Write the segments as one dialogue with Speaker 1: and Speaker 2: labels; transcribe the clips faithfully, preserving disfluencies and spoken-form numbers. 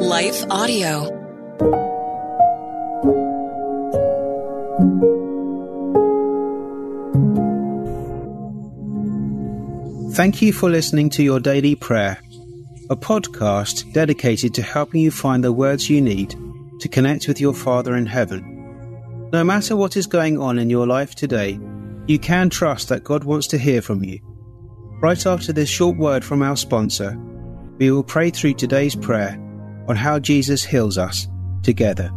Speaker 1: Life Audio.
Speaker 2: Thank you for listening to Your Daily Prayer, a podcast dedicated to helping you find the words you need to connect with your Father in heaven. No matter what is going on in your life today, you can trust that God wants to hear from you. Right after this short word from our sponsor, we will pray through today's prayer on how Jesus heals us together.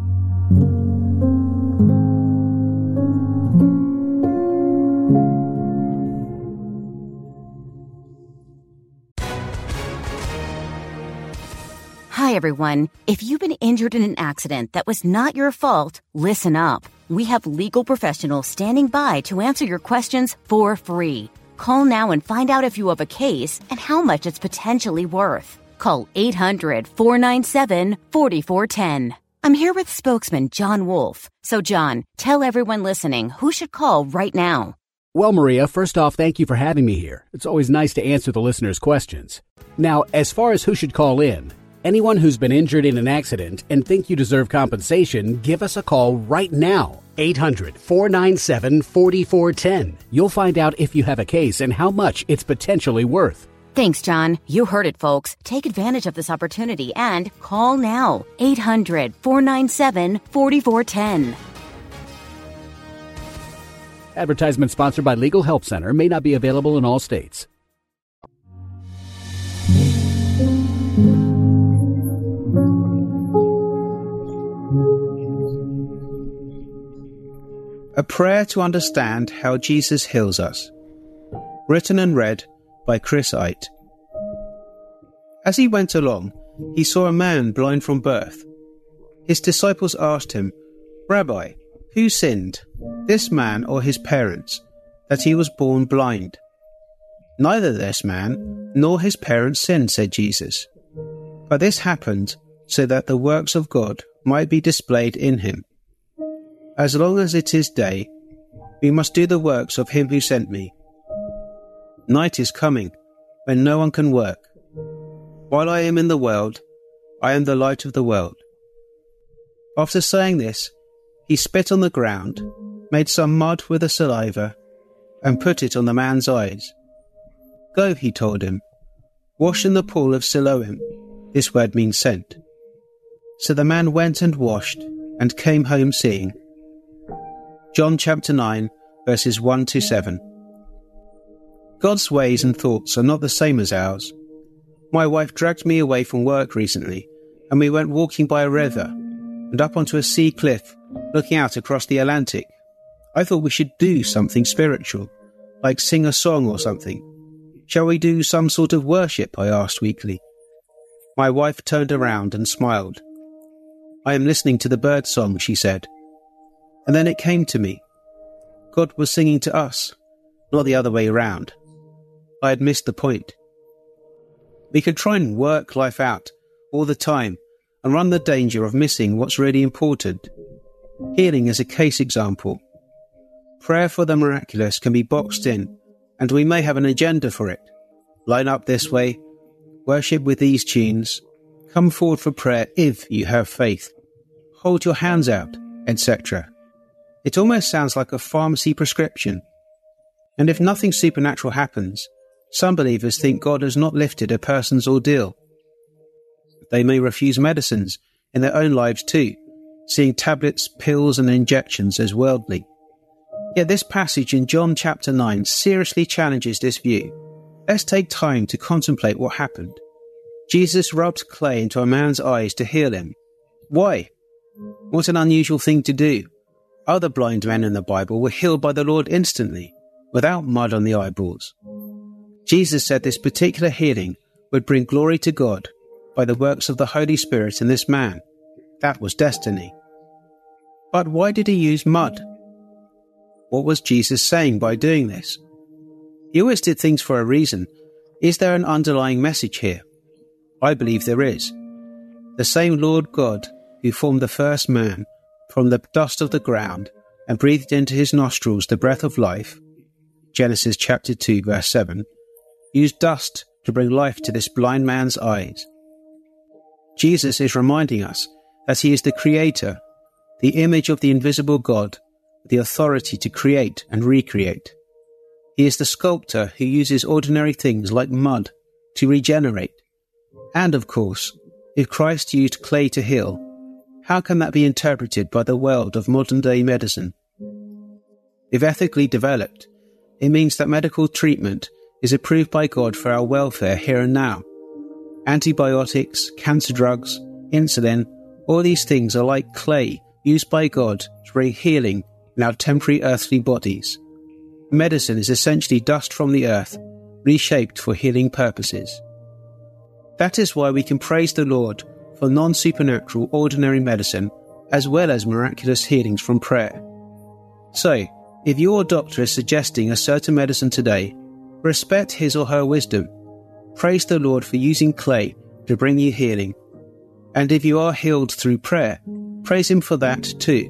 Speaker 3: Hi, everyone. If you've been injured in an accident that was not your fault, listen up. We have legal professionals standing by to answer your questions for free. Call now and find out if you have a case and how much it's potentially worth. Call eight hundred, four nine seven, four four one zero. I'm here with spokesman John Wolf. So, John, tell everyone listening who should call right now.
Speaker 4: Well, Maria, first off, thank you for having me here. It's always nice to answer the listeners' questions. Now, as far as who should call in, anyone who's been injured in an accident and think you deserve compensation, give us a call right now. eight hundred, four nine seven, four four one zero. You'll find out if you have a case and how much it's potentially worth.
Speaker 3: Thanks, John. You heard it, folks. Take advantage of this opportunity and call now. eight hundred, four nine seven, four four one zero.
Speaker 4: Advertisement sponsored by Legal Help Center. May not be available in all states.
Speaker 2: A prayer to understand how Jesus heals us. Written and read by Chris Ite. As he went along, he saw a man blind from birth. His disciples asked him, "Rabbi, who sinned, this man or his parents, that he was born blind?" "Neither this man nor his parents sinned," said Jesus. "But this happened so that the works of God might be displayed in him. As long as it is day, we must do the works of him who sent me. Night is coming, when no one can work. While I am in the world, I am the light of the world." After saying this, he spit on the ground, made some mud with the saliva, and put it on the man's eyes. "Go," he told him, "wash in the pool of Siloam." This word means sent. So the man went and washed, and came home seeing. John chapter nine, verses one to seven. God's ways and thoughts are not the same as ours. My wife dragged me away from work recently, and we went walking by a river and up onto a sea cliff, looking out across the Atlantic. I thought we should do something spiritual, like sing a song or something. "Shall we do some sort of worship?" I asked weakly. My wife turned around and smiled. "I am listening to the bird song," she said. And then it came to me. God was singing to us, not the other way around. I had missed the point. We can try and work life out all the time and run the danger of missing what's really important. Healing is a case example. Prayer for the miraculous can be boxed in, and we may have an agenda for it. Line up this way, worship with these tunes, come forward for prayer if you have faith, hold your hands out, et cetera. It almost sounds like a pharmacy prescription. And if nothing supernatural happens, some believers think God has not lifted a person's ordeal. They may refuse medicines in their own lives too, seeing tablets, pills and injections as worldly. Yet this passage in John chapter nine seriously challenges this view. Let's take time to contemplate what happened. Jesus rubbed clay into a man's eyes to heal him. Why? What an unusual thing to do. Other blind men in the Bible were healed by the Lord instantly, without mud on the eyeballs. Jesus said this particular healing would bring glory to God by the works of the Holy Spirit in this man. That was destiny. But why did he use mud? What was Jesus saying by doing this? He always did things for a reason. Is there an underlying message here? I believe there is. The same Lord God who formed the first man from the dust of the ground and breathed into his nostrils the breath of life, Genesis chapter two, verse seven, used dust to bring life to this blind man's eyes. Jesus is reminding us that he is the creator, the image of the invisible God, with the authority to create and recreate. He is the sculptor who uses ordinary things like mud to regenerate. And of course, if Christ used clay to heal, how can that be interpreted by the world of modern-day medicine? If ethically developed, it means that medical treatment is approved by God for our welfare here and now. Antibiotics, cancer drugs, insulin, all these things are like clay used by God to bring healing in our temporary earthly bodies. Medicine is essentially dust from the earth, reshaped for healing purposes. That is why we can praise the Lord for non-supernatural ordinary medicine as well as miraculous healings from prayer. So, if your doctor is suggesting a certain medicine today, respect his or her wisdom. Praise the Lord for using clay to bring you healing. And if you are healed through prayer, praise him for that too.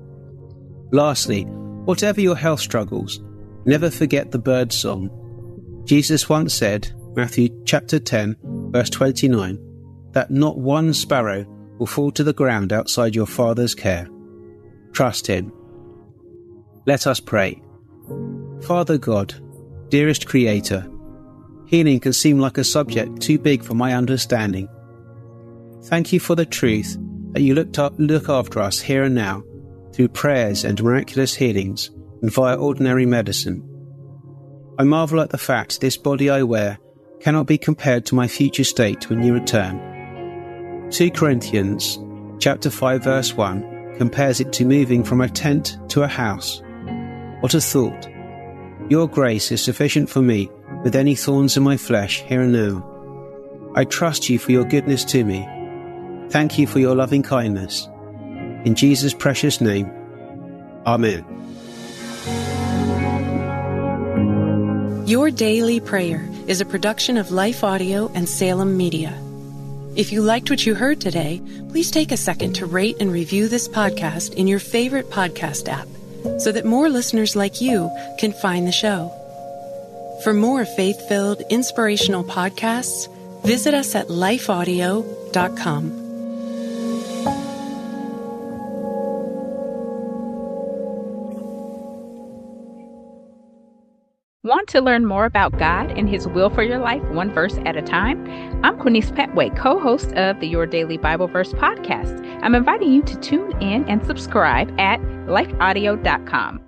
Speaker 2: Lastly, whatever your health struggles, never forget the bird song. Jesus once said, Matthew chapter ten, verse twenty-nine, that not one sparrow will fall to the ground outside your Father's care. Trust him. Let us pray. Father God, dearest Creator, healing can seem like a subject too big for my understanding. Thank you for the truth that you looked up, look after us here and now through prayers and miraculous healings and via ordinary medicine. I marvel at the fact this body I wear cannot be compared to my future state when you return. Second Corinthians chapter five verse one compares it to moving from a tent to a house. What a thought! Your grace is sufficient for me with any thorns in my flesh here and now. I trust you for your goodness to me. Thank you for your loving kindness. In Jesus' precious name, Amen.
Speaker 1: Your Daily Prayer is a production of Life Audio and Salem Media. If you liked what you heard today, please take a second to rate and review this podcast in your favorite podcast app so that more listeners like you can find the show. For more faith-filled, inspirational podcasts, visit us at life audio dot com.
Speaker 5: Want to learn more about God and His will for your life, one verse at a time? I'm Quinice Petway, co-host of the Your Daily Bible Verse podcast. I'm inviting you to tune in and subscribe at life audio dot com.